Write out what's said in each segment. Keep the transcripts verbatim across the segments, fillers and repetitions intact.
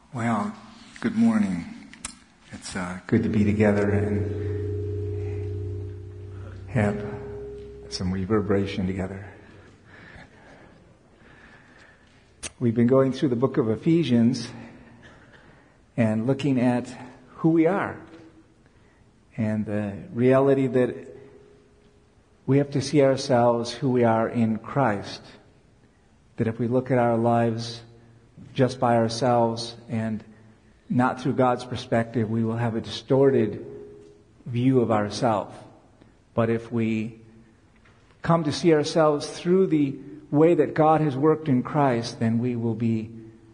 Well, good morning. It's uh, good to be together and have some reverberation together. We've been going through the book of Ephesians and looking at who we are and the reality that we have to see ourselves who we are in Christ. That if we look at our lives just by ourselves and not through God's perspective, we will have a distorted view of ourselves. But if we come to see ourselves through the way that God has worked in Christ, then we will be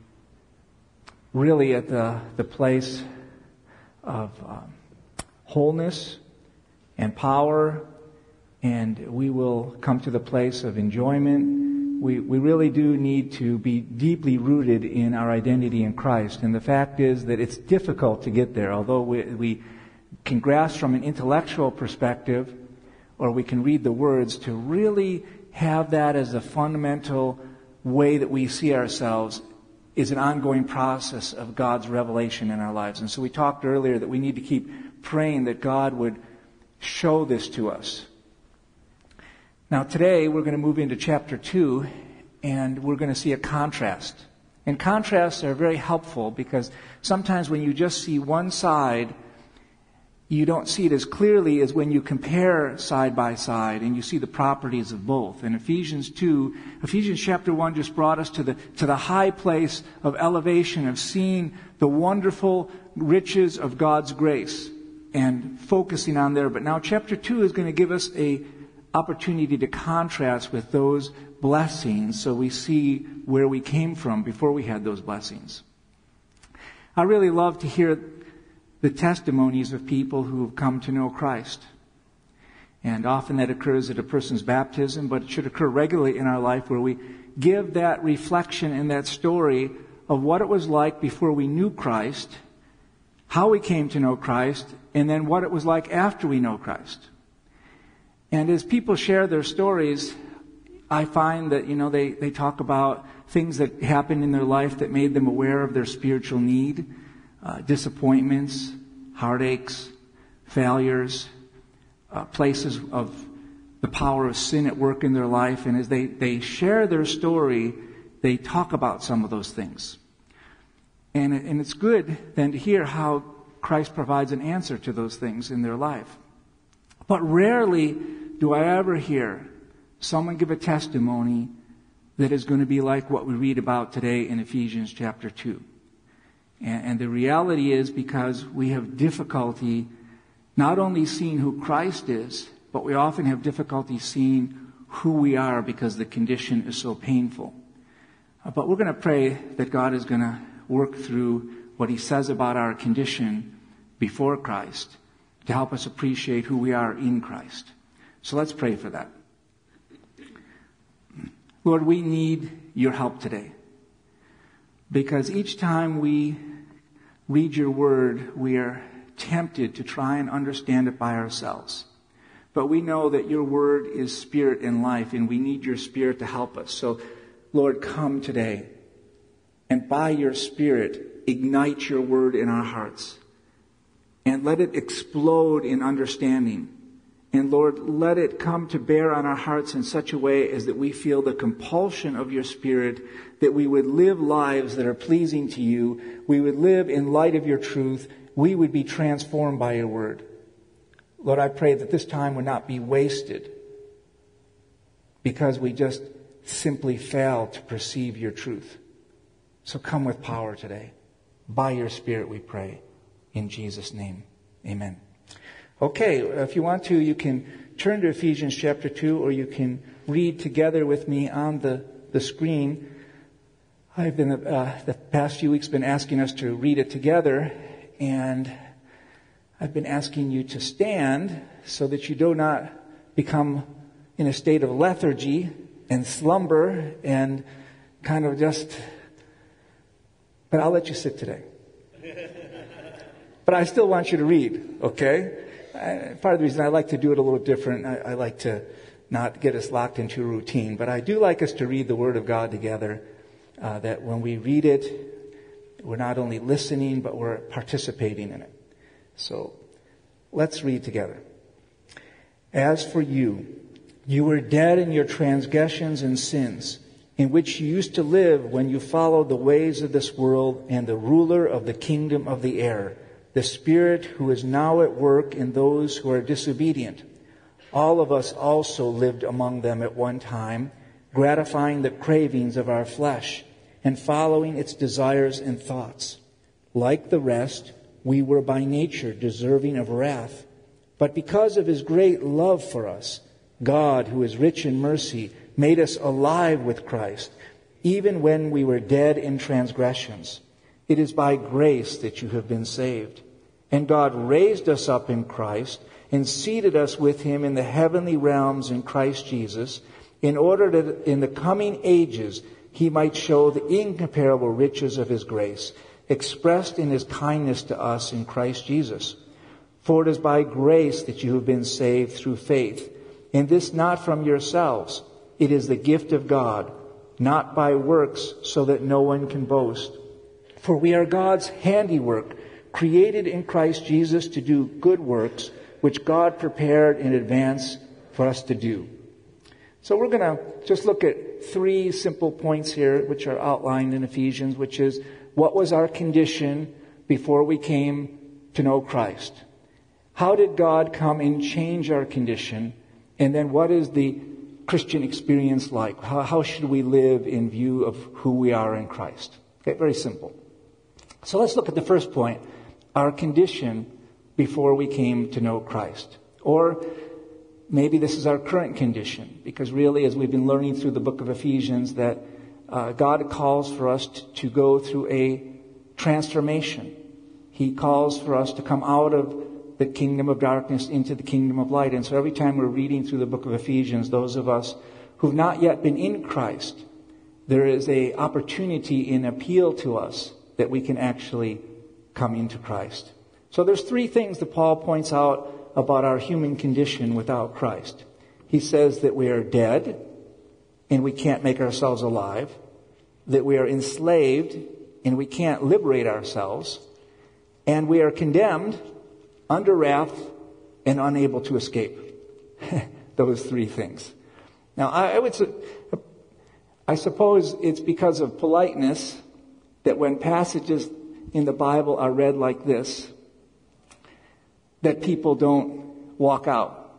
really at the, the place of um, wholeness and power, and we will come to the place of enjoyment. We, we really do need to be deeply rooted in our identity in Christ. And the fact is that it's difficult to get there. Although we, we can grasp from an intellectual perspective, or we can read the words, to really have that as a fundamental way that we see ourselves is an ongoing process of God's revelation in our lives. And so we talked earlier that we need to keep praying that God would show this to us. Now today we're going to move into chapter two, and we're going to see a contrast. And contrasts are very helpful because sometimes when you just see one side, you don't see it as clearly as when you compare side by side and you see the properties of both. And Ephesians two, Ephesians chapter one just brought us to the to the high place of elevation, of seeing the wonderful riches of God's grace and focusing on there. But now chapter two is going to give us a opportunity to contrast with those blessings so we see where we came from before we had those blessings. I really love to hear the testimonies of people who have come to know Christ. And often that occurs at a person's baptism, but it should occur regularly in our life where we give that reflection and that story of what it was like before we knew Christ, how we came to know Christ, and then what it was like after we know Christ. And as people share their stories, I find that, you know, they, they talk about things that happened in their life that made them aware of their spiritual need, uh, disappointments, heartaches, failures, uh, places of the power of sin at work in their life. And as they, they share their story, they talk about some of those things. And, and it's good then to hear how Christ provides an answer to those things in their life. But rarely do I ever hear someone give a testimony that is going to be like what we read about today in Ephesians chapter two. And, and the reality is because we have difficulty not only seeing who Christ is, but we often have difficulty seeing who we are because the condition is so painful. Uh, but we're going to pray that God is going to work through what He says about our condition before Christ to help us appreciate who we are in Christ. So let's pray for that. Lord, we need your help today. Because each time we read your word, we are tempted to try and understand it by ourselves. But we know that your word is spirit and life, and we need your spirit to help us. So, Lord, come today, and by your spirit, ignite your word in our hearts. And let it explode in understanding. And Lord, let it come to bear on our hearts in such a way as that we feel the compulsion of your Spirit, that we would live lives that are pleasing to you. We would live in light of your truth. We would be transformed by your word. Lord, I pray that this time would not be wasted because we just simply fail to perceive your truth. So come with power today. By your Spirit we pray. In Jesus' name, amen. Okay, if you want to, you can turn to Ephesians chapter two, or you can read together with me on the, the screen. I've been, uh, the past few weeks been asking us to read it together, and I've been asking you to stand so that you do not become in a state of lethargy and slumber and kind of just, but I'll let you sit today. But I still want you to read, okay? I, part of the reason I like to do it a little different, I, I like to not get us locked into a routine. But I do like us to read the Word of God together, uh, that when we read it, We're not only listening, but we're participating in it. So let's read together. As for you, you were dead in your transgressions and sins, in which you used to live when you followed the ways of this world and the ruler of the kingdom of the air, the Spirit who is now at work in those who are disobedient. All of us also lived among them at one time, gratifying the cravings of our flesh and following its desires and thoughts. Like the rest, we were by nature deserving of wrath. But because of His great love for us, God, who is rich in mercy, made us alive with Christ, even when we were dead in transgressions. It is by grace that you have been saved. And God raised us up in Christ and seated us with Him in the heavenly realms in Christ Jesus, in order that in the coming ages He might show the incomparable riches of His grace, expressed in His kindness to us in Christ Jesus. For it is by grace that you have been saved through faith, and this not from yourselves. It is the gift of God, not by works, so that no one can boast. For we are God's handiwork, created in Christ Jesus to do good works, which God prepared in advance for us to do. So we're going to just look at three simple points here, which are outlined in Ephesians, which is, what was our condition before we came to know Christ? How did God come and change our condition? And then what is the Christian experience like? How, how should we live in view of who we are in Christ? Okay, very simple. So let's look at the first point, our condition before we came to know Christ. Or maybe this is our current condition, because really, as we've been learning through the book of Ephesians, that uh, God calls for us to, to go through a transformation. He calls for us to come out of the kingdom of darkness into the kingdom of light. And so every time we're reading through the book of Ephesians, those of us who've not yet been in Christ, there is a opportunity and appeal to us that we can actually come into Christ. So there's three things that Paul points out about our human condition without Christ. He says that we are dead and we can't make ourselves alive, that we are enslaved and we can't liberate ourselves, and we are condemned, under wrath, and unable to escape. Those three things. Now, I, I would, I suppose it's because of politeness that when passages in the Bible are read like this, that people don't walk out.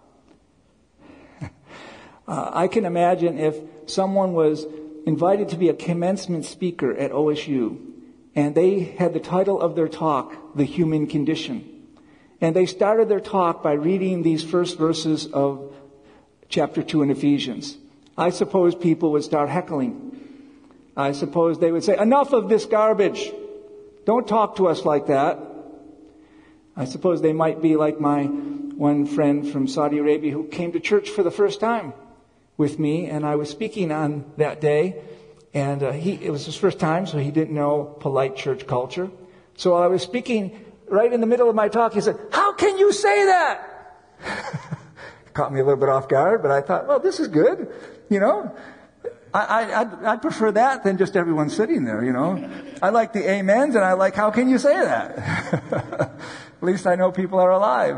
uh, I can imagine if someone was invited to be a commencement speaker at O S U, and they had the title of their talk, The Human Condition. And they started their talk by reading these first verses of chapter two in Ephesians. I suppose people would start heckling. I suppose they would say, enough of this garbage. Don't talk to us like that. I suppose they might be like my one friend from Saudi Arabia who came to church for the first time with me, and I was speaking on that day, and uh, he it was his first time, so he didn't know polite church culture. So while I was speaking, right in the middle of my talk, he said, how can you say that? Caught me a little bit off guard, but I thought, well, this is good. You know, I, I, I'd, I'd prefer that than just everyone sitting there, you know. I like the amens, and I like, how can you say that? At least I know people are alive.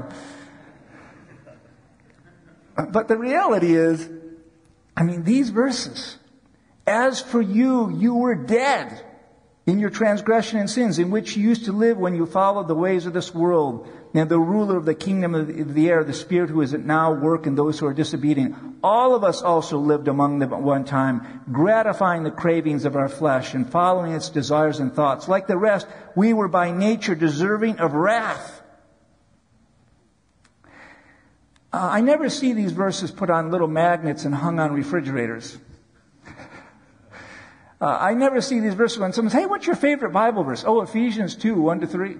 But the reality is, I mean, these verses, as for you, you were dead in your transgression and sins, in which you used to live when you followed the ways of this world, and the ruler of the kingdom of the air, the Spirit who is at now work in those who are disobedient. All of us also lived among them at one time, gratifying the cravings of our flesh and following its desires and thoughts. Like the rest, we were by nature deserving of wrath. Uh, I never see these verses put on little magnets and hung on refrigerators. Uh, I never see these verses when someone says, hey, what's your favorite Bible verse? Oh, Ephesians two, one to three.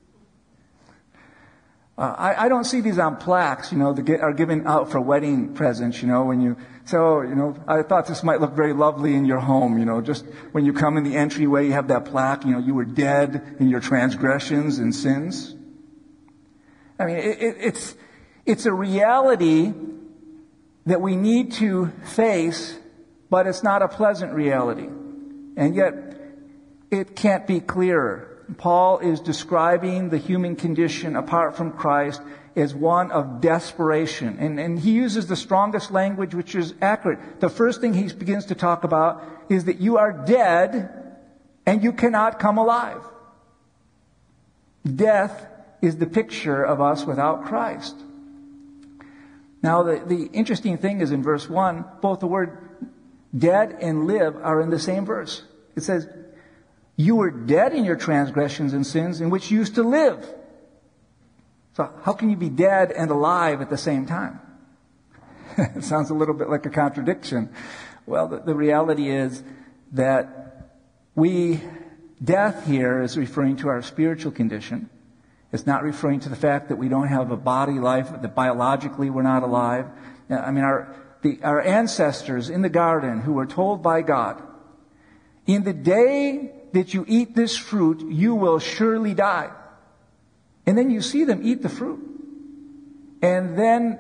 Uh, I, I don't see these on plaques, you know, that get, are given out for wedding presents, you know, when you say, oh, you know, I thought this might look very lovely in your home, you know, just when you come in the entryway, you have that plaque, you know, you were dead in your transgressions and sins. I mean, it, it, it's, it's a reality that we need to face, but it's not a pleasant reality. And yet, it can't be clearer. Paul is describing the human condition apart from Christ as one of desperation. And, and he uses the strongest language, which is accurate. The first thing he begins to talk about is that you are dead and you cannot come alive. Death is the picture of us without Christ. Now, the, the interesting thing is in verse one, both the word dead and live are in the same verse. It says, you were dead in your transgressions and sins in which you used to live. So how can you be dead and alive at the same time? It sounds a little bit like a contradiction. Well, the, the reality is that we, death here is referring to our spiritual condition. It's not referring to the fact that we don't have a body life, that biologically we're not alive. I mean, our, the, our ancestors in the garden who were told by God, in the day that you eat this fruit, you will surely die. And then you see them eat the fruit. And then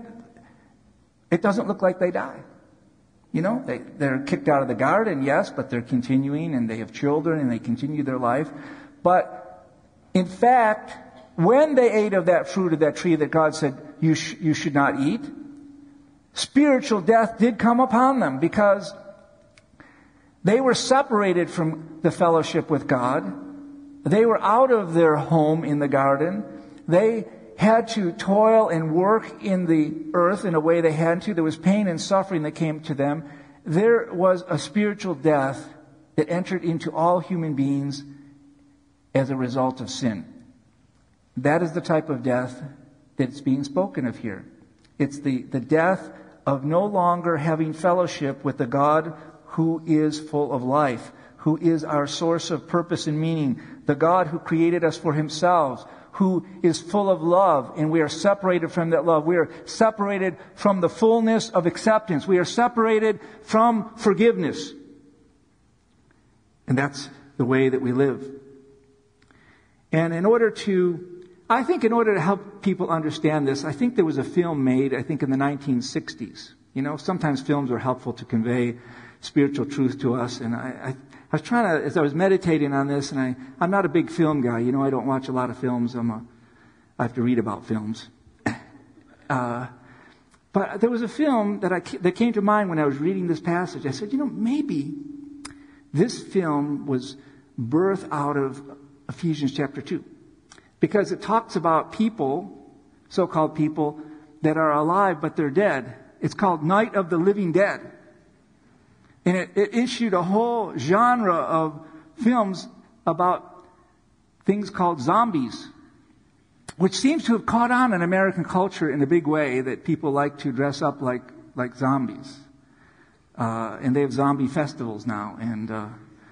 it doesn't look like they die. You know, they, they're kicked out of the garden, yes, but they're continuing and they have children and they continue their life. But in fact, when they ate of that fruit of that tree that God said you, sh- you should not eat, spiritual death did come upon them because they were separated from the fellowship with God. They were out of their home in the garden. They had to toil and work in the earth in a way they had to. There was pain and suffering that came to them. There was a spiritual death that entered into all human beings as a result of sin. That is the type of death that's being spoken of here. It's the, the death of no longer having fellowship with the God who is full of life, who is our source of purpose and meaning, the God who created us for himself, who is full of love, and we are separated from that love. We are separated from the fullness of acceptance. We are separated from forgiveness. And that's the way that we live. And in order to, I think in order to help people understand this, I think there was a film made, I think in the nineteen sixties. You know, sometimes films are helpful to convey spiritual truth to us. And I, I, I was trying to, as I was meditating on this, and I, I'm not a big film guy. You know, I don't watch a lot of films. I'm a, I have to read about films. Uh, but there was a film that I that came to mind when I was reading this passage. I said, you know, maybe this film was birthed out of Ephesians chapter two. Because it talks about people, so-called people, that are alive but they're dead. It's called Night of the Living Dead. And it, it issued a whole genre of films about things called zombies, which seems to have caught on in American culture in a big way, that people like to dress up like, like zombies. Uh, and they have zombie festivals now. And uh,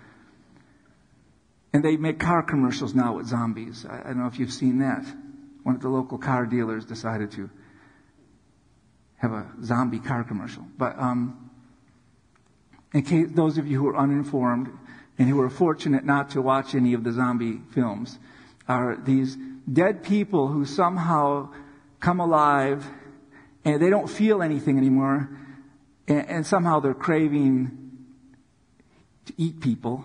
and they make car commercials now with zombies. I, I don't know if you've seen that. One of the local car dealers decided to have a zombie car commercial. But um, in case those of you who are uninformed and who are fortunate not to watch any of the zombie films, are these dead people who somehow come alive and they don't feel anything anymore, and, and somehow they're craving to eat people.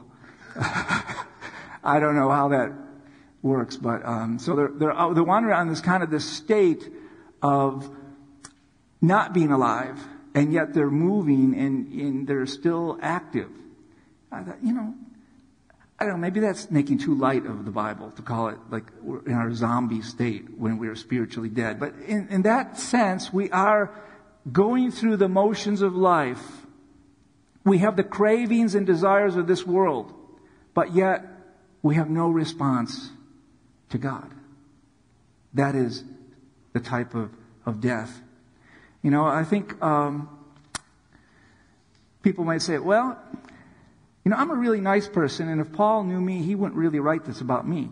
I don't know how that works, but um, so they're, they're they're wandering on this kind of this state of not being alive, and yet they're moving and, and they're still active. I thought, you know, I don't know, maybe that's making too light of the Bible to call it like we're in our zombie state when we are spiritually dead. But in, in that sense, we are going through the motions of life. We have the cravings and desires of this world, but yet we have no response to God. That is the type of, of death. You know, I think um, people might say, well, you know, I'm a really nice person, and if Paul knew me, he wouldn't really write this about me.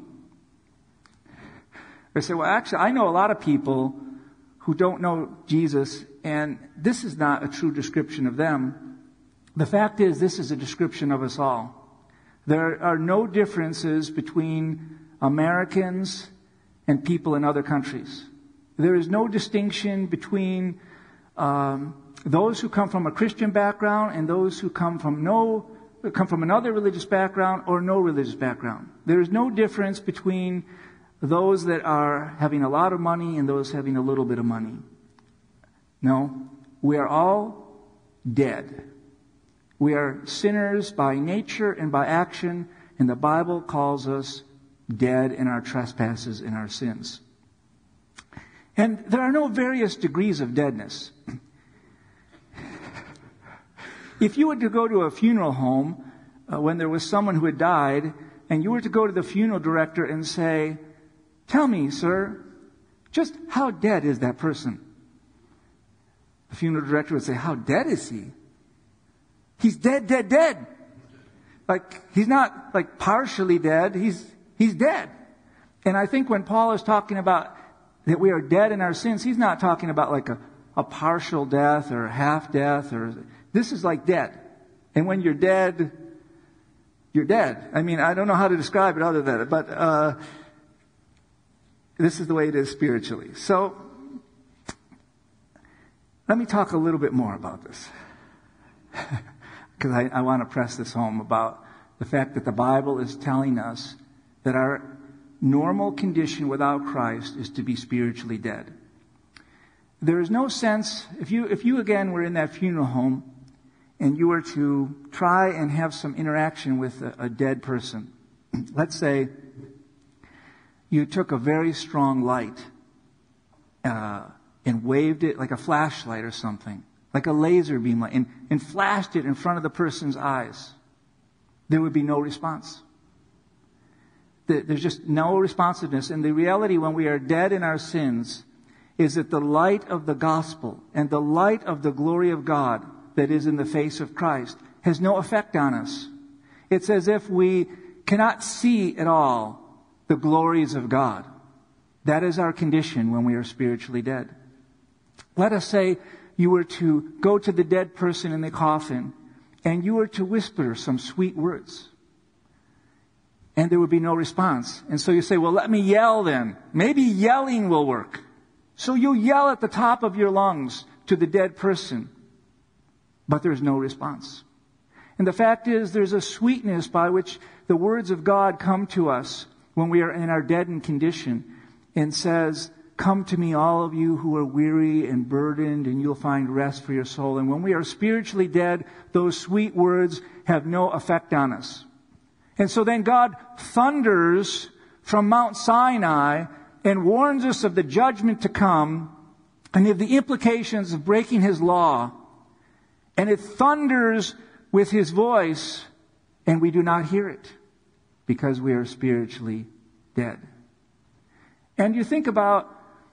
They say, well, actually, I know a lot of people who don't know Jesus, and this is not a true description of them. The fact is, this is a description of us all. There are no differences between Americans and people in other countries. There is no distinction between um, those who come from a Christian background and those who come from no come from another religious background or no religious background. There is no difference between those that are having a lot of money and those having a little bit of money. No, we are all dead. We are sinners by nature and by action, and the Bible calls us dead in our trespasses and our sins. And there are no various degrees of deadness. If you were to go to a funeral home uh, when there was someone who had died, and you were to go to the funeral director and say, "Tell me, sir, just how dead is that person?" The funeral director would say, "How dead is he?" "He's dead, dead, dead." Like, he's not like partially dead, he's he's dead. And I think when Paul is talking about that we are dead in our sins, he's not talking about like a, a partial death or half death, or this is like dead. And when you're dead, you're dead. I mean, I don't know how to describe it other than that, but uh, this is the way it is spiritually. So, let me talk a little bit more about this. Because I, I want to press this home about the fact that the Bible is telling us that our normal condition without Christ is to be spiritually dead. There is no sense, if you, if you again were in that funeral home and you were to try and have some interaction with a, a dead person, let's say you took a very strong light uh, and waved it like a flashlight or something, like a laser beam light, and, and flashed it in front of the person's eyes, there would be no response. There's just no responsiveness. And the reality when we are dead in our sins is that the light of the gospel and the light of the glory of God that is in the face of Christ has no effect on us. It's as if we cannot see at all the glories of God. That is our condition when we are spiritually dead. Let us say you were to go to the dead person in the coffin and you were to whisper some sweet words. And there would be no response. And so you say, well, let me yell then. Maybe yelling will work. So you yell at the top of your lungs to the dead person. But there's no response. And the fact is, there's a sweetness by which the words of God come to us when we are in our deadened condition and says, "Come to me, all of you who are weary and burdened, and you'll find rest for your soul." And when we are spiritually dead, those sweet words have no effect on us. And so then God thunders from Mount Sinai and warns us of the judgment to come and of the implications of breaking His law. And it thunders with His voice, and we do not hear it because we are spiritually dead. And you think about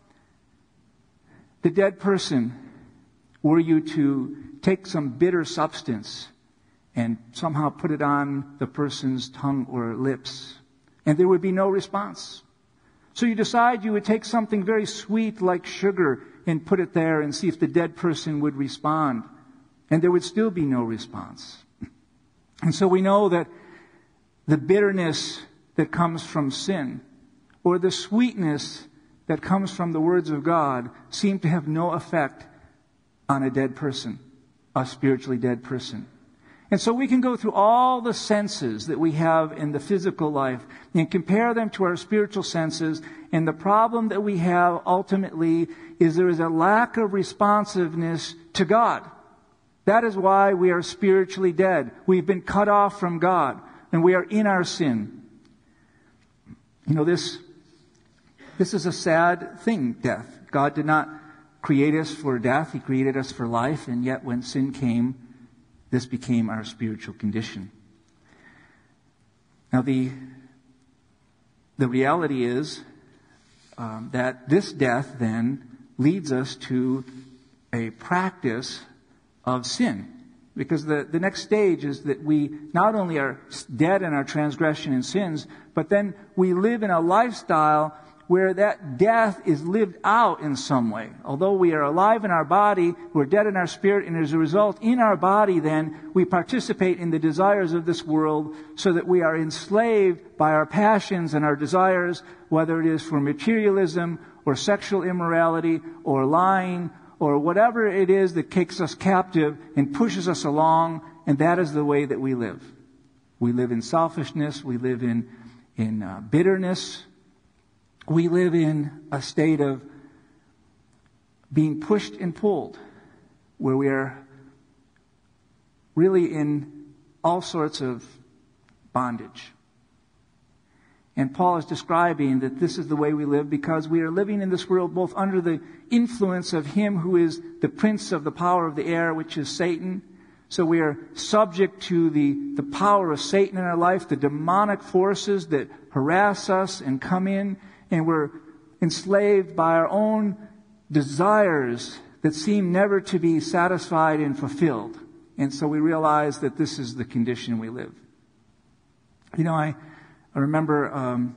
the dead person. Were you to take some bitter substance and somehow put it on the person's tongue or lips, and there would be no response. So you decide you would take something very sweet like sugar and put it there and see if the dead person would respond, and there would still be no response. And so we know that the bitterness that comes from sin or the sweetness that comes from the words of God seem to have no effect on a dead person, a spiritually dead person. And so we can go through all the senses that we have in the physical life and compare them to our spiritual senses. And the problem that we have ultimately is there is a lack of responsiveness to God. That is why we are spiritually dead. We've been cut off from God, and we are in our sin. You know, this, this is a sad thing, death. God did not create us for death. He created us for life, and yet when sin came, this became our spiritual condition. Now, the, the reality is um, that this death then leads us to a practice of sin. Because the, the next stage is that we not only are dead in our transgression and sins, but then we live in a lifestyle where that death is lived out in some way. Although we are alive in our body, we're dead in our spirit, and as a result, in our body then, we participate in the desires of this world so that we are enslaved by our passions and our desires, whether it is for materialism or sexual immorality or lying or whatever it is that takes us captive and pushes us along, and that is the way that we live. We live in selfishness. We live in, in uh, bitterness. We live in a state of being pushed and pulled, where we are really in all sorts of bondage. And Paul is describing that this is the way we live because we are living in this world both under the influence of him who is the prince of the power of the air, which is Satan. So we are subject to the, the power of Satan in our life, the demonic forces that harass us and come in, and we're enslaved by our own desires that seem never to be satisfied and fulfilled. And so we realize that this is the condition we live. You know, I... I remember um,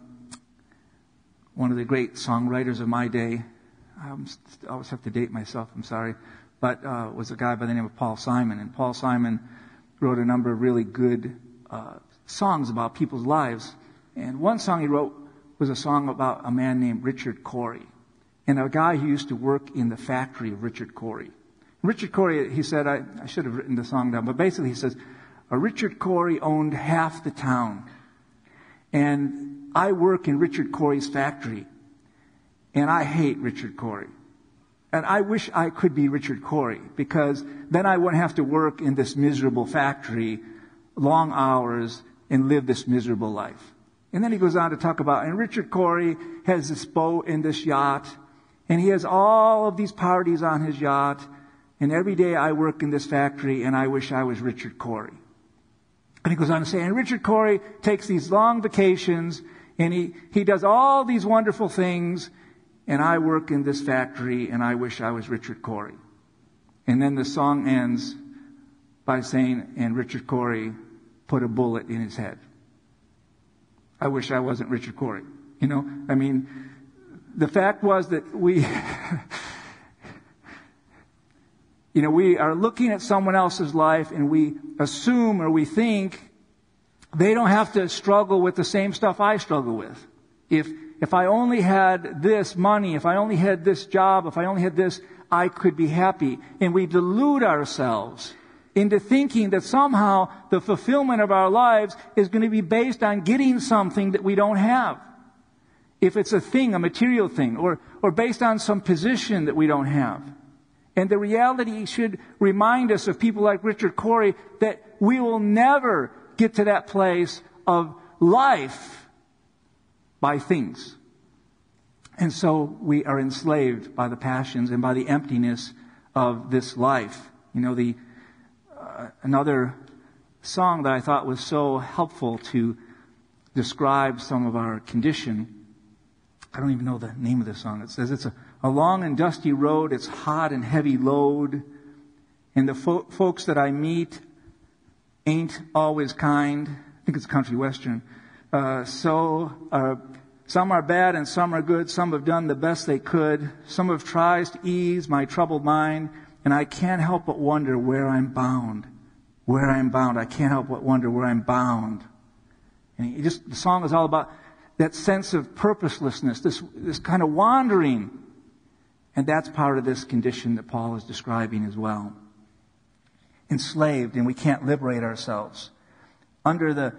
one of the great songwriters of my day. I'm, I always have to date myself, I'm sorry. But uh, was a guy by the name of Paul Simon. And Paul Simon wrote a number of really good uh, songs about people's lives. And one song he wrote was a song about a man named Richard Cory. And a guy who used to work in the factory of Richard Cory. Richard Cory, he said, I, I should have written the song down, but basically he says, uh, Richard Cory owned half the town. And I work in Richard Cory's factory. And I hate Richard Cory. And I wish I could be Richard Cory, because then I wouldn't have to work in this miserable factory long hours and live this miserable life. And then he goes on to talk about, and Richard Cory has this boat and this yacht, and he has all of these parties on his yacht, and every day I work in this factory and I wish I was Richard Cory. And he goes on to say, and Richard Cory takes these long vacations, and he, he does all these wonderful things, and I work in this factory, and I wish I was Richard Cory. And then the song ends by saying, and Richard Cory put a bullet in his head. I wish I wasn't Richard Cory. You know, I mean, the fact was that we... You know, we are looking at someone else's life and we assume or we think they don't have to struggle with the same stuff I struggle with. If if I only had this money, if I only had this job, if I only had this, I could be happy. And we delude ourselves into thinking that somehow the fulfillment of our lives is going to be based on getting something that we don't have. If it's a thing, a material thing, or or based on some position that we don't have. And the reality should remind us of people like Richard Cory that we will never get to that place of life by things. And so we are enslaved by the passions and by the emptiness of this life. You know, the uh, another song that I thought was so helpful to describe some of our condition. I don't even know the name of the song. It says it's a A long and dusty road, it's hot and heavy load, and the fo- folks that I meet ain't always kind. I think it's country western. Uh, so, uh, some are bad and some are good. Some have done the best they could. Some have tried to ease my troubled mind, and I can't help but wonder where I'm bound. Where I'm bound. I can't help but wonder where I'm bound. And he just, the song is all about that sense of purposelessness, this, this kind of wandering. And that's part of this condition that Paul is describing as well. Enslaved, and we can't liberate ourselves. Under the,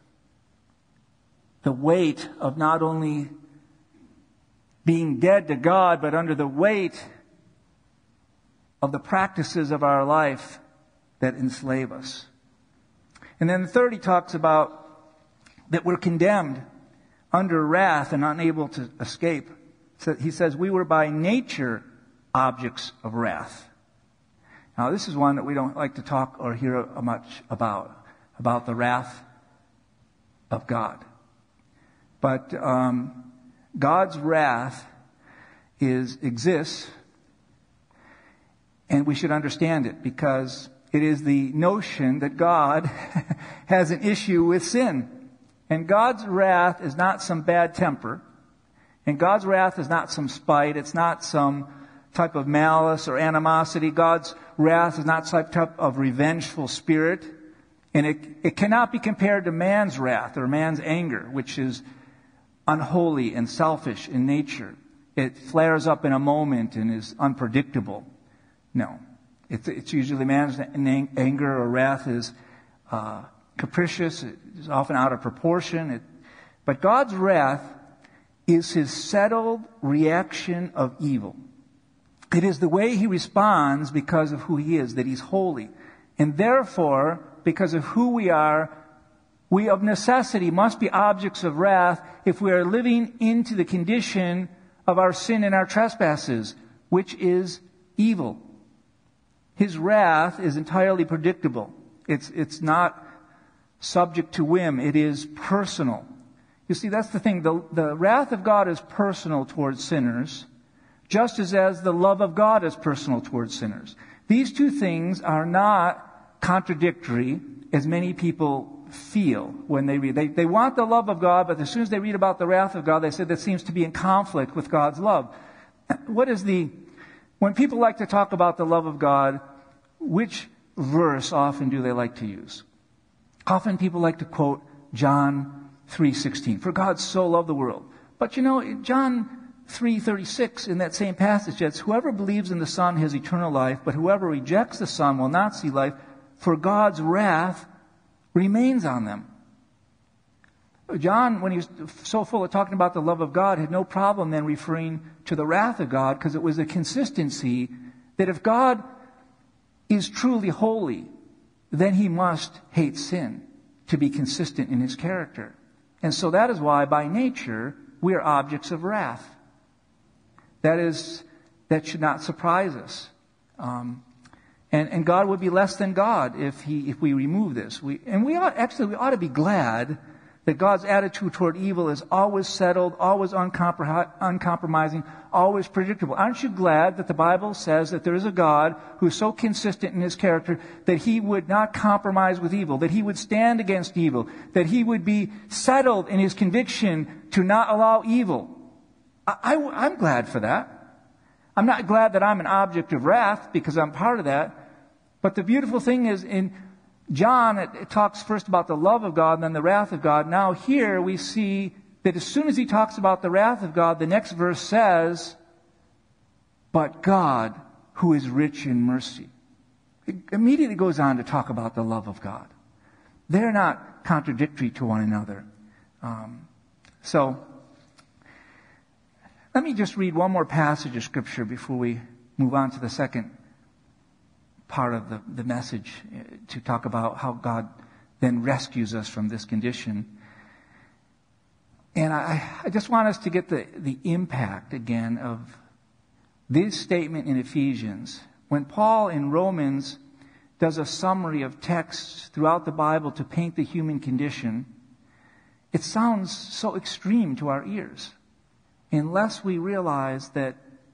the weight of not only being dead to God, but under the weight of the practices of our life that enslave us. And then the third, he talks about that we're condemned under wrath and unable to escape. So he says we were by nature objects of wrath. Now this is one that we don't like to talk or hear much about, about the wrath of God. But um, God's wrath is exists, and we should understand it because it is the notion that God has an issue with sin. And God's wrath is not some bad temper. And God's wrath is not some spite. It's not some type of malice or animosity. God's wrath is not some type of revengeful spirit. And it, it cannot be compared to man's wrath or man's anger, which is unholy and selfish in nature. It flares up in a moment and is unpredictable. No. It's, it's usually man's anger or wrath is uh, capricious. It's often out of proportion. It, but God's wrath is his settled reaction of evil. It is the way he responds because of who he is, that he's holy. And therefore, because of who we are, we of necessity must be objects of wrath if we are living into the condition of our sin and our trespasses, which is evil. His wrath is entirely predictable. It's, it's not subject to whim. It is personal. You see, that's the thing. The, the wrath of God is personal towards sinners, just as, as the love of God is personal towards sinners. These two things are not contradictory, as many people feel when they read. They, they want the love of God, but as soon as they read about the wrath of God, they say that seems to be in conflict with God's love. What is the... When people like to talk about the love of God, which verse often do they like to use? Often people like to quote John three sixteen. For God so loved the world. But you know, John three thirty-six in that same passage says, whoever believes in the Son has eternal life, but whoever rejects the Son will not see life, for God's wrath remains on them. John, when he was so full of talking about the love of God, had no problem then referring to the wrath of God, because it was a consistency that if God is truly holy, then he must hate sin to be consistent in his character. And so that is why, by nature, we are objects of wrath. That is, that should not surprise us. Um, and, and God would be less than God if he, if we remove this. We, and we ought, actually, we ought to be glad that God's attitude toward evil is always settled, always uncomprom- uncompromising, always predictable. Aren't you glad that the Bible says that there is a God who is so consistent in his character that he would not compromise with evil, that he would stand against evil, that he would be settled in his conviction to not allow evil? I, I, I'm glad for that. I'm not glad that I'm an object of wrath because I'm part of that. But the beautiful thing is, in John, it, it talks first about the love of God and then the wrath of God. Now here we see that as soon as he talks about the wrath of God, the next verse says, but God, who is rich in mercy. It immediately goes on to talk about the love of God. They're not contradictory to one another. Um, so, let me just read one more passage of Scripture before we move on to the second part of the, the message, to talk about how God then rescues us from this condition. And I, I just want us to get the, the impact again of this statement in Ephesians. When Paul in Romans does a summary of texts throughout the Bible to paint the human condition, it sounds so extreme to our ears, unless we realize that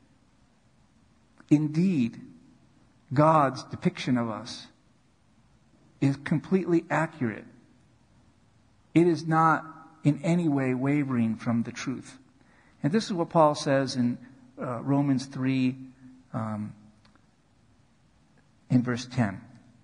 indeed God's depiction of us is completely accurate. It is not in any way wavering from the truth. And this is what Paul says in uh, Romans three, um, in verse ten.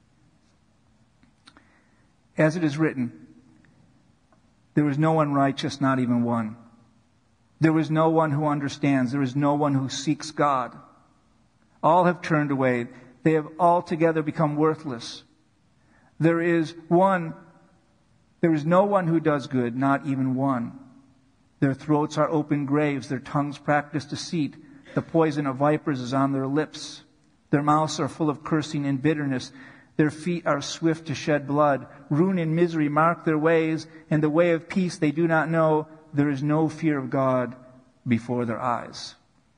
As it is written, there is no one righteous, not even one. There is no one who understands. There is no one who seeks God. All have turned away. They have altogether become worthless. There is one, there is no one who does good, not even one. Their throats are open graves, their tongues practice deceit. The poison of vipers is on their lips. Their mouths are full of cursing and bitterness. Their feet are swift to shed blood. Ruin and misery mark their ways, and the way of peace they do not know. There is no fear of God before their eyes.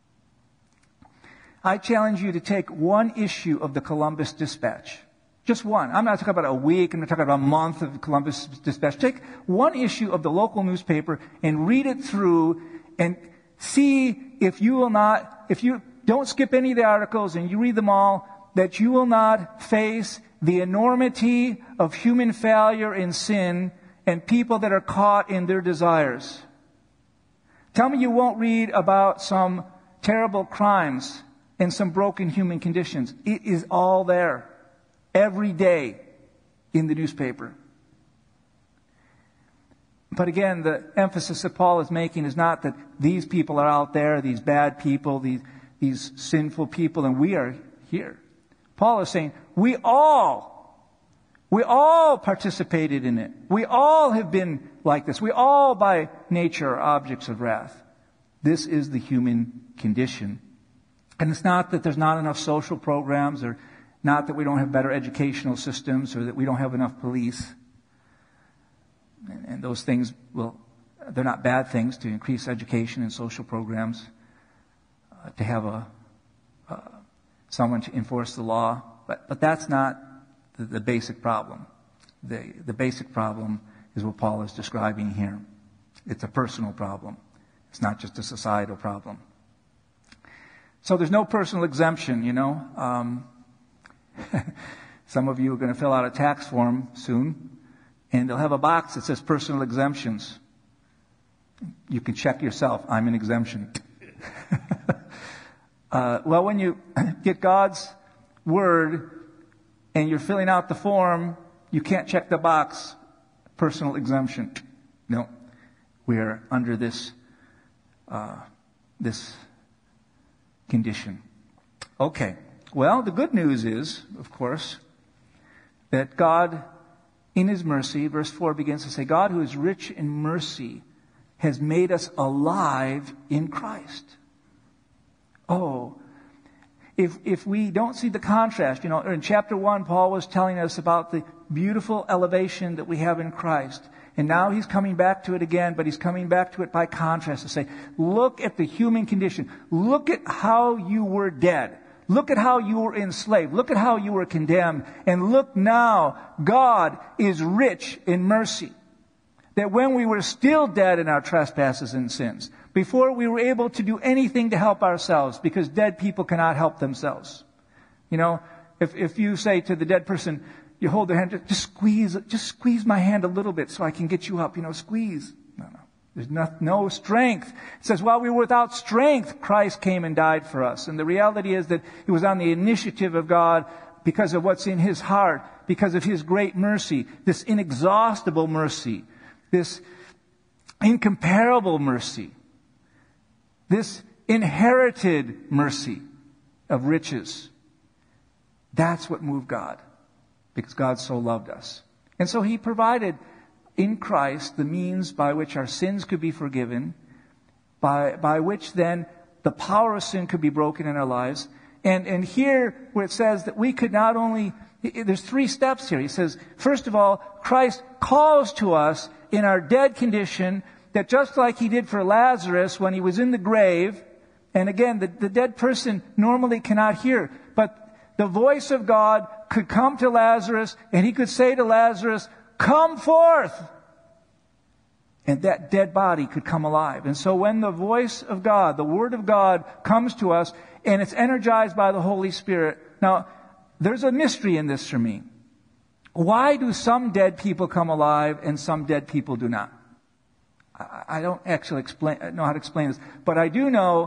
I challenge you to take one issue of the Columbus Dispatch. Just one. I'm not talking about a week. I'm not talking about a month of Columbus Dispatch. Take one issue of the local newspaper and read it through and see if you will not, if you don't skip any of the articles and you read them all, that you will not face the enormity of human failure and sin and people that are caught in their desires. Tell me you won't read about some terrible crimes and some broken human conditions. It is all there, every day, in the newspaper. But again, the emphasis that Paul is making is not that these people are out there, these bad people, these, these sinful people, and we are here. Paul is saying, we all We all participated in it. We all have been like this. We all, by nature, are objects of wrath. This is the human condition. And it's not that there's not enough social programs, or not that we don't have better educational systems, or that we don't have enough police. And, and those things, will, they're not bad things to increase education and social programs, uh, to have a uh, someone to enforce the law. But, but that's not the, the basic problem. The, the basic problem is what Paul is describing here. It's a personal problem. It's not just a societal problem. So there's no personal exemption, you know. Um, some of you are going to fill out a tax form soon, and they'll have a box that says personal exemptions. You can check yourself, I'm an exemption. uh, well, when you get God's Word and you're filling out the form, you can't check the box, personal exemption. No, we're under this uh, this condition. Okay. Well, the good news is, of course, that God, in His mercy, verse four begins to say, God who is rich in mercy has made us alive in Christ. Oh, if if we don't see the contrast, you know, in chapter one, Paul was telling us about the beautiful elevation that we have in Christ. And now he's coming back to it again, but he's coming back to it by contrast to say, look at the human condition. Look at how you were dead. Look at how you were enslaved. Look at how you were condemned. And look now, God is rich in mercy. That when we were still dead in our trespasses and sins, before we were able to do anything to help ourselves, because dead people cannot help themselves. You know, if, if you say to the dead person, you hold their hand, just squeeze, just squeeze my hand a little bit so I can get you up, you know, squeeze. No, no. There's no, no strength. It says, while we were without strength, Christ came and died for us. And the reality is that it was on the initiative of God because of what's in His heart, because of His great mercy, this inexhaustible mercy, this incomparable mercy, this inherited mercy of riches. That's what moved God, because God so loved us. And so He provided in Christ the means by which our sins could be forgiven, by by which then the power of sin could be broken in our lives. And and here where it says that we could not only, there's three steps here. He says, first of all, Christ calls to us in our dead condition, that just like He did for Lazarus when he was in the grave, and again, the, the dead person normally cannot hear, but the voice of God could come to Lazarus, and He could say to Lazarus, come forth! And that dead body could come alive. And so when the voice of God, the Word of God, comes to us, and it's energized by the Holy Spirit. Now, there's a mystery in this for me. Why do some dead people come alive and some dead people do not? I, I don't actually explain, know how to explain this, but I do know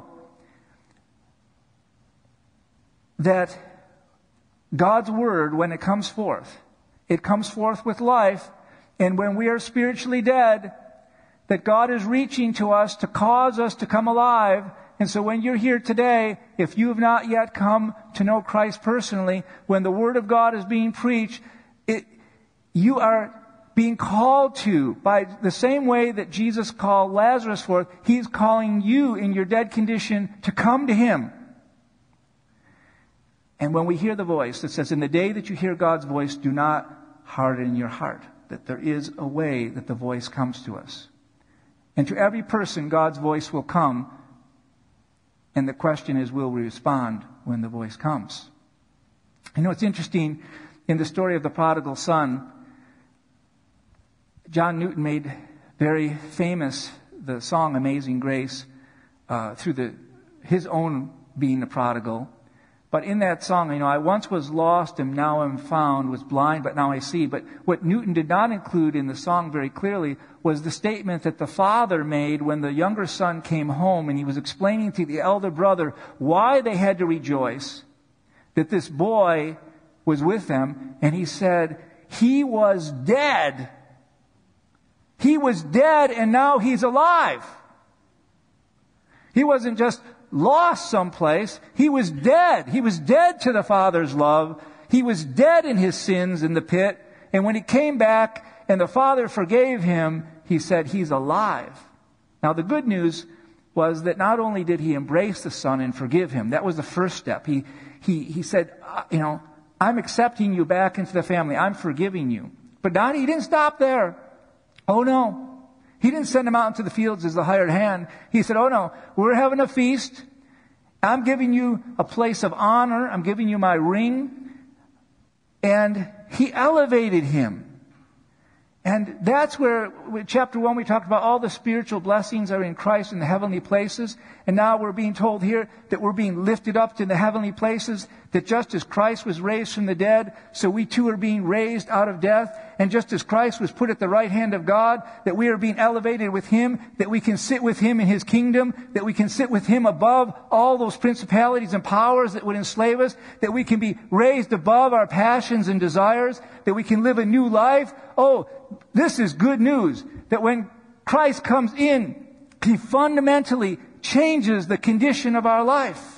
that God's Word, when it comes forth, it comes forth with life. And when we are spiritually dead, that God is reaching to us to cause us to come alive. And so when you're here today, if you have not yet come to know Christ personally, when the Word of God is being preached, it, you are being called to, by the same way that Jesus called Lazarus forth, He's calling you in your dead condition to come to Him. And when we hear the voice that says, in the day that you hear God's voice, do not harden your heart. That there is a way that the voice comes to us. And to every person, God's voice will come. And the question is, will we respond when the voice comes? You know, it's interesting, in the story of the prodigal son, John Newton made very famous the song Amazing Grace uh, through the his own being a prodigal. But in that song, you know, I once was lost and now am found, was blind but now I see. But what Newton did not include in the song very clearly was the statement that the father made when the younger son came home and he was explaining to the elder brother why they had to rejoice, that this boy was with them, and he said, he was dead. He was dead and now he's alive. He wasn't just lost someplace. He was dead. He was dead to the Father's love. He was dead in his sins in the pit. and when he came back and the Father forgave him, he said, he's alive. Now the good news was that not only did he embrace the Son and forgive him, that was the first step. He, he, he said, you know, I'm accepting you back into the family. I'm forgiving you. But not, he didn't stop there. Oh no. He didn't send him out into the fields as the hired hand. He said, oh no, we're having a feast. I'm giving you a place of honor. I'm giving you my ring. And he elevated him. And that's where, with chapter one, we talked about all the spiritual blessings are in Christ in the heavenly places. And now we're being told here that we're being lifted up to the heavenly places, that just as Christ was raised from the dead, so we too are being raised out of death. And just as Christ was put at the right hand of God, that we are being elevated with Him, that we can sit with Him in His kingdom, that we can sit with Him above all those principalities and powers that would enslave us, that we can be raised above our passions and desires, that we can live a new life. Oh, this is good news, that when Christ comes in, He fundamentally changes the condition of our life.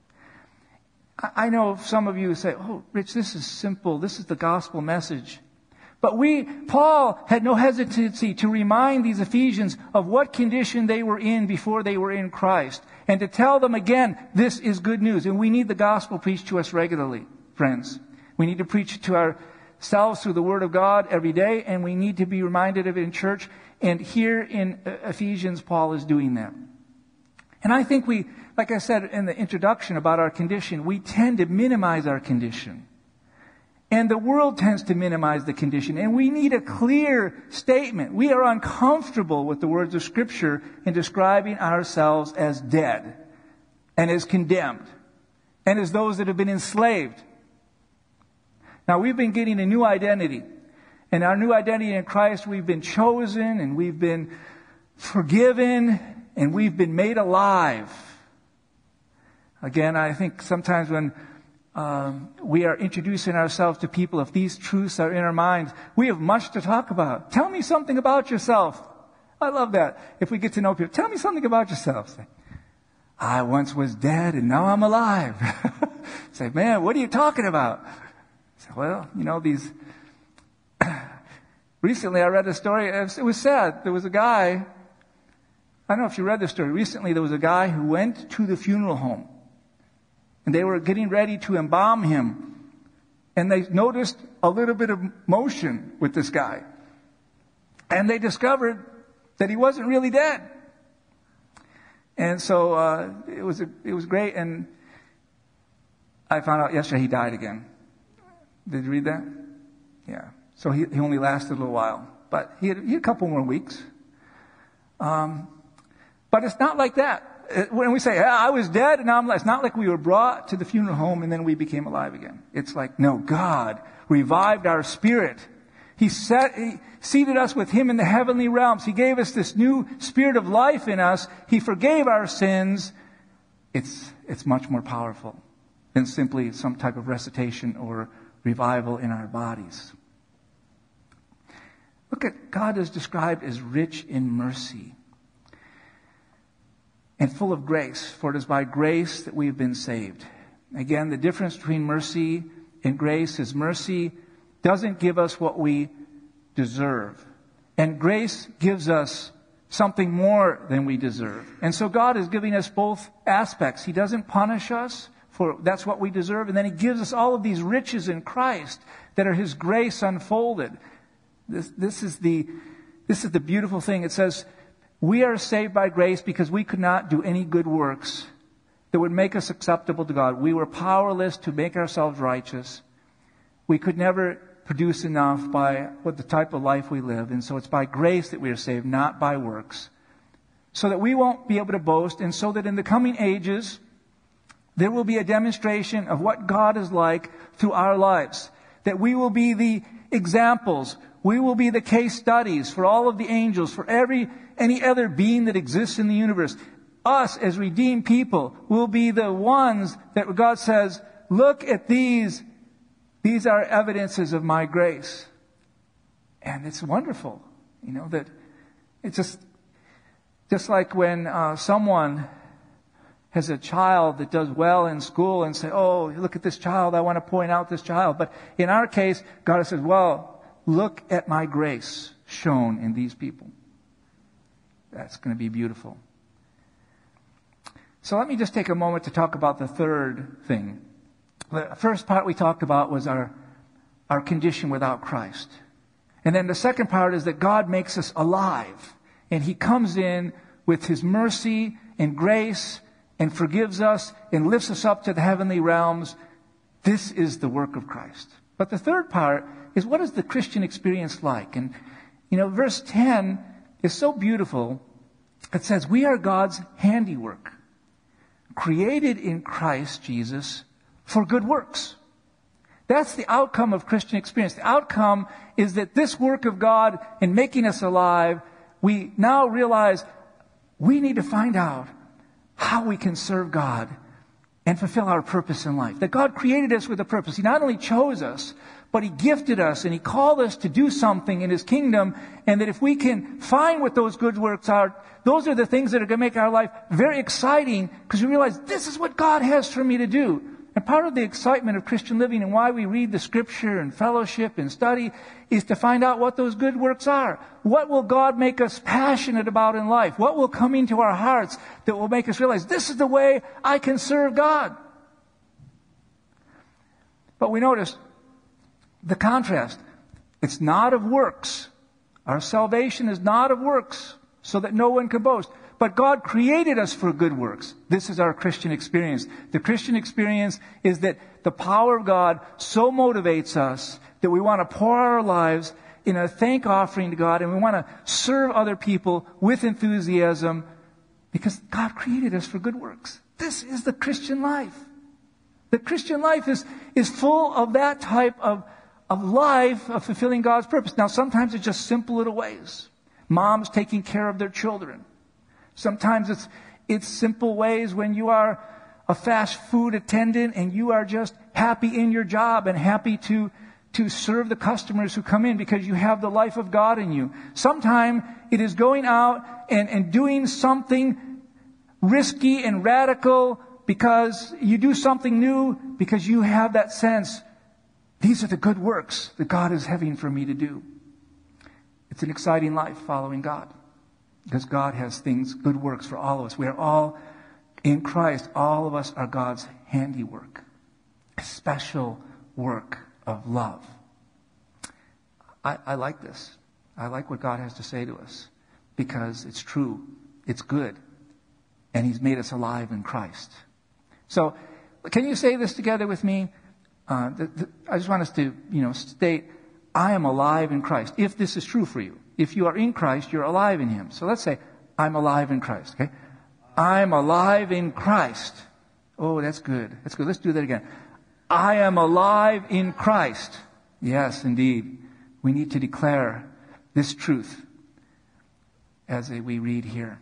I know some of you say, oh, Rich, this is simple. This is the gospel message. But we, Paul had no hesitancy to remind these Ephesians of what condition they were in before they were in Christ. And to tell them again, this is good news. And we need the gospel preached to us regularly, friends. We need to preach it to ourselves through the Word of God every day. And we need to be reminded of it in church. And here in Ephesians, Paul is doing that. And I think we, like I said in the introduction about our condition, we tend to minimize our condition. And the world tends to minimize the condition. And we need a clear statement. We are uncomfortable with the words of Scripture in describing ourselves as dead and as condemned and as those that have been enslaved. Now, we've been getting a new identity. And our new identity in Christ, we've been chosen and we've been forgiven and we've been made alive. Again, I think sometimes when Um, we are introducing ourselves to people, if these truths are in our minds, we have much to talk about. Tell me something about yourself. I love that. If we get to know people, tell me something about yourself. Say, I once was dead and now I'm alive. Say, man, what are you talking about? Say, well, you know, these... Recently I read a story, it was sad. There was a guy, I don't know if you read this story. Recently there was a guy who went to the funeral home. And they were getting ready to embalm him. And they noticed a little bit of motion with this guy. And they discovered that he wasn't really dead. And so uh, it was a, it was great. And I found out yesterday he died again. Did you read that? Yeah. So he, he only lasted a little while. But he had, he had a couple more weeks. Um, but it's not like that. When we say, I was dead and now I'm alive, it's not like we were brought to the funeral home and then we became alive again. It's like, no, God revived our spirit. He, set, he seated us with Him in the heavenly realms. He gave us this new spirit of life in us. He forgave our sins. It's, it's much more powerful than simply some type of recitation or revival in our bodies. Look at God is described as rich in mercy and full of grace, for it is by grace that we have been saved. Again, the difference between mercy and grace is mercy doesn't give us what we deserve. And grace gives us something more than we deserve. And so God is giving us both aspects. He doesn't punish us, for that's what we deserve. And then He gives us all of these riches in Christ that are His grace unfolded. This, this is the, this is the beautiful thing. It says, we are saved by grace because we could not do any good works that would make us acceptable to God. We were powerless to make ourselves righteous. We could never produce enough by what the type of life we live. And so it's by grace that we are saved, not by works. So that we won't be able to boast, and so that in the coming ages, there will be a demonstration of what God is like through our lives. That we will be the examples. We will be the case studies for all of the angels, for every any other being that exists in the universe. Us as redeemed people will be the ones that God says, look at these. These are evidences of my grace. And it's wonderful, you know, that it's just, just like when uh, someone has a child that does well in school and say, oh, look at this child, I want to point out this child. But in our case, God says, well, look at my grace shown in these people. That's going to be beautiful. So let me just take a moment to talk about the third thing. The first part we talked about was our, our condition without Christ. And then the second part is that God makes us alive. And He comes in with His mercy and grace and forgives us and lifts us up to the heavenly realms. This is the work of Christ. But the third part is, what is the Christian experience like? And, you know, verse ten is so beautiful. It says, we are God's handiwork, created in Christ Jesus for good works. That's the outcome of Christian experience. The outcome is that this work of God in making us alive, we now realize we need to find out how we can serve God and fulfill our purpose in life. That God created us with a purpose. He not only chose us, but He gifted us and He called us to do something in His kingdom. And that if we can find what those good works are, those are the things that are going to make our life very exciting, because we realize this is what God has for me to do. And part of the excitement of Christian living and why we read the Scripture and fellowship and study is to find out what those good works are. What will God make us passionate about in life? What will come into our hearts that will make us realize this is the way I can serve God? But we notice the contrast. It's not of works. Our salvation is not of works, so that no one can boast. But God created us for good works. This is our Christian experience. The Christian experience is that the power of God so motivates us that we want to pour our lives in a thank offering to God, and we want to serve other people with enthusiasm because God created us for good works. This is the Christian life. The Christian life is, is full of that type of, of life, of fulfilling God's purpose. Now, sometimes it's just simple little ways. Moms taking care of their children. Sometimes it's it's simple ways when you are a fast food attendant and you are just happy in your job and happy to, to serve the customers who come in because you have the life of God in you. Sometimes it is going out and, and doing something risky and radical because you do something new because you have that sense, these are the good works that God is having for me to do. It's an exciting life following God. Because God has things, good works for all of us. We are all in Christ. All of us are God's handiwork. A special work of love. I, I like this. I like what God has to say to us. Because it's true. It's good. And He's made us alive in Christ. So, can you say this together with me? Uh, the, the, I just want us to, you know, state, I am alive in Christ. If this is true for you. If you are in Christ, you're alive in Him. So let's say, I'm alive in Christ. Okay? I'm alive in Christ. Oh, that's good. That's good. Let's do that again. I am alive in Christ. Yes, indeed. We need to declare this truth as we read here.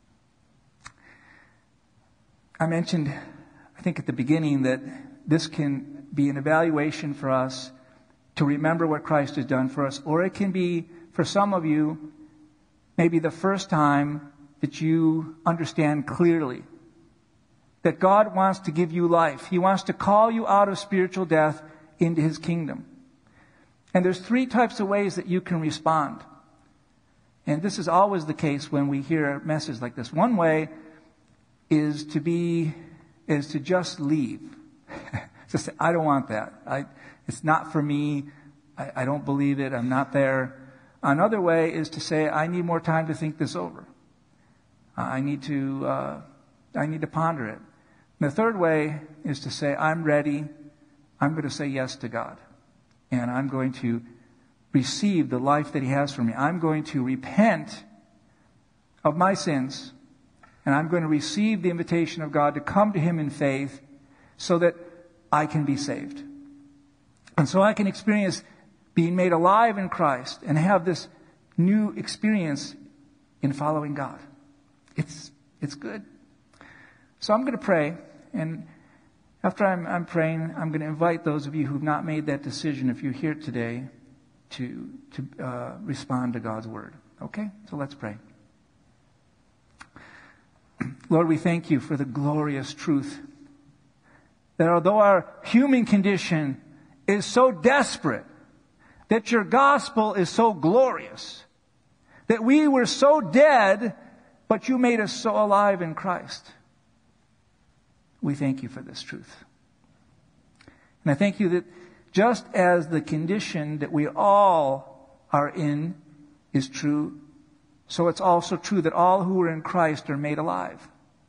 I mentioned, I think at the beginning, that this can be an evaluation for us to remember what Christ has done for us, or it can be, for some of you, maybe the first time that you understand clearly that God wants to give you life. He wants to call you out of spiritual death into His kingdom. And there's three types of ways that you can respond. And this is always the case when we hear a message like this. One way is to be, is to just leave. Just say, I don't want that. I, it's not for me. I, I don't believe it. I'm not there. Another way is to say, I need more time to think this over. I need to, uh, I need to ponder it. And the third way is to say, I'm ready. I'm going to say yes to God. And I'm going to receive the life that He has for me. I'm going to repent of my sins. And I'm going to receive the invitation of God to come to Him in faith so that I can be saved. And so I can experience being made alive in Christ and have this new experience in following God. It's it's good. So I'm going to pray, and after I'm, I'm praying, I'm going to invite those of you who have not made that decision, if you're here today, to to uh, respond to God's word. Okay? So let's pray. Lord, we thank You for the glorious truth that although our human condition is so desperate, that your gospel is so glorious, that we were so dead, but you made us so alive in Christ. We thank you for this truth. And I thank you that just as the condition that we all are in is true, so it's also true that all who are in Christ are made alive.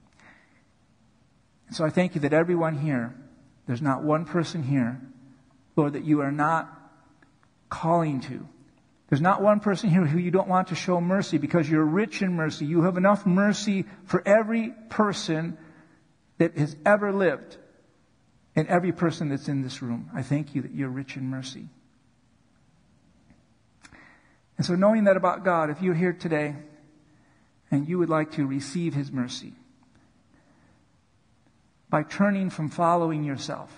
And so I thank you that everyone here, there's not one person here, Lord, that you are not calling to. There's not one person here who you don't want to show mercy because you're rich in mercy. You have enough mercy for every person that has ever lived and every person that's in this room. I thank you that you're rich in mercy. And so knowing that about God, if you're here today and you would like to receive His mercy by turning from following yourself,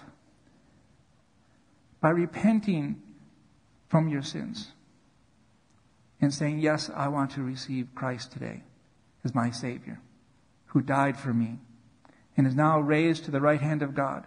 by repenting from your sins and saying, yes, I want to receive Christ today as my Savior, who died for me and is now raised to the right hand of God.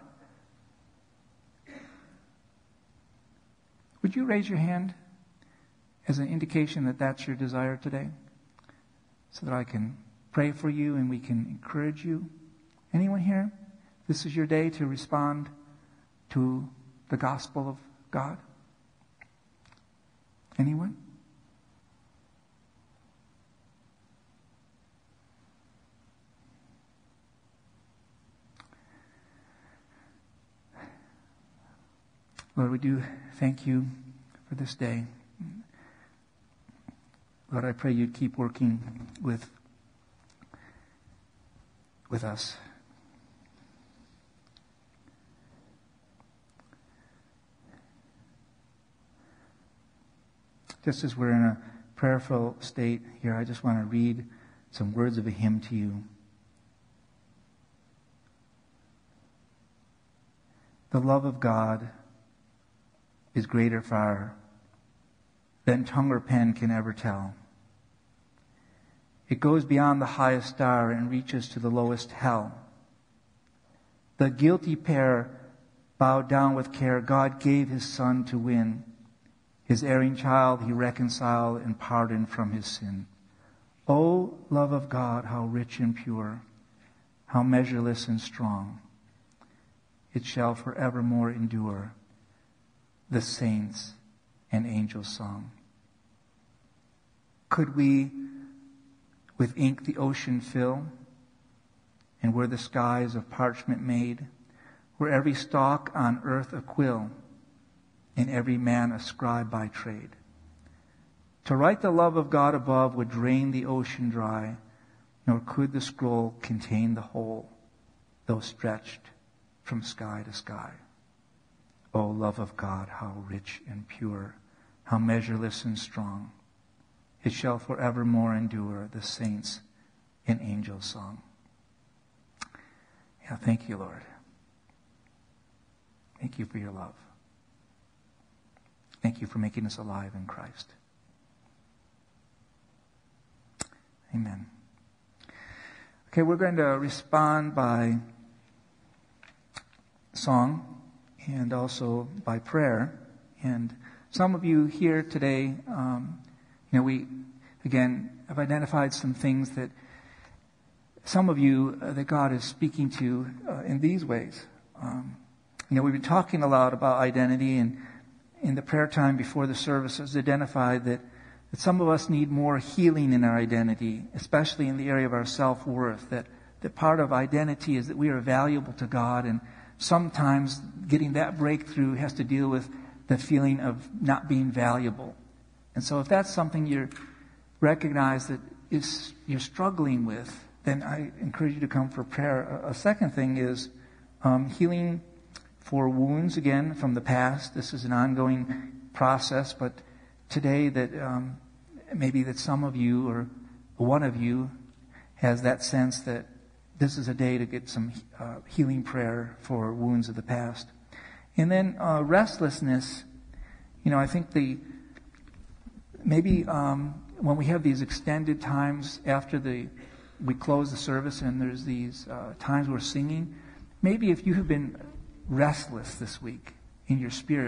Would you raise your hand as an indication that that's your desire today, so that I can pray for you and we can encourage you? Anyone here? This is your day to respond to the gospel of God. Anyone? Lord, we do thank you for this day. Lord, I pray you'd keep working with, with us. Just as we're in a prayerful state here, I just want to read some words of a hymn to you. The love of God is greater far than tongue or pen can ever tell. It goes beyond the highest star and reaches to the lowest hell. The guilty pair bowed down with care. God gave His Son to win. His erring child He reconciled and pardoned from his sin. O love of God, how rich and pure, how measureless and strong. It shall forevermore endure, the saints' and angels' song. Could we with ink the ocean fill, and were the skies of parchment made, were every stalk on earth a quill, and every man a scribe by trade, to write the love of God above would drain the ocean dry, nor could the scroll contain the whole, though stretched from sky to sky. O love of God, how rich and pure, how measureless and strong. It shall forevermore endure, the saints' and angels' song. Yeah, thank you, Lord. Thank you for your love. Thank you for making us alive in Christ. Amen. Okay, we're going to respond by song and also by prayer. And some of you here today, um, you know, we, again, have identified some things that some of you, uh, that God is speaking to uh, in these ways. Um, you know, we've been talking a lot about identity, and in the prayer time before the service, it's identified that, that some of us need more healing in our identity, especially in the area of our self-worth, that, that part of identity is that we are valuable to God, and sometimes getting that breakthrough has to deal with the feeling of not being valuable. And so if that's something you recognize that is you're struggling with, then I encourage you to come for prayer. A, a second thing is um, healing for wounds, again, from the past. This is an ongoing process, but today that um, maybe that some of you or one of you has that sense that this is a day to get some uh, healing prayer for wounds of the past. And then uh, restlessness, you know, I think the maybe um, when we have these extended times after the we close the service and there's these uh, times we're singing, maybe if you have been restless this week in your spirit,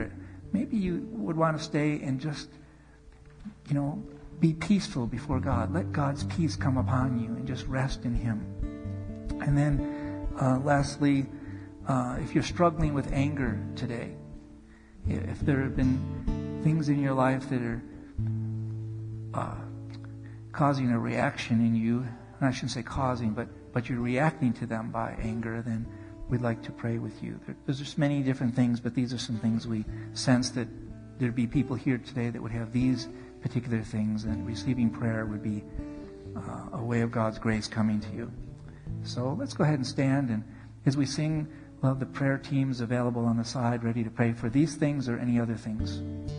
maybe you would want to stay and just, you know, be peaceful before God. Let God's peace come upon you and just rest in Him. And then, uh, lastly, uh, if you're struggling with anger today, if there have been things in your life that are uh, causing a reaction in you, and I shouldn't say causing, but, but you're reacting to them by anger, then we'd like to pray with you. There, there's just many different things, but these are some things we sense that there'd be people here today that would have these particular things, and receiving prayer would be uh, a way of God's grace coming to you. So let's go ahead and stand, and as we sing, we'll have the prayer teams available on the side ready to pray for these things or any other things.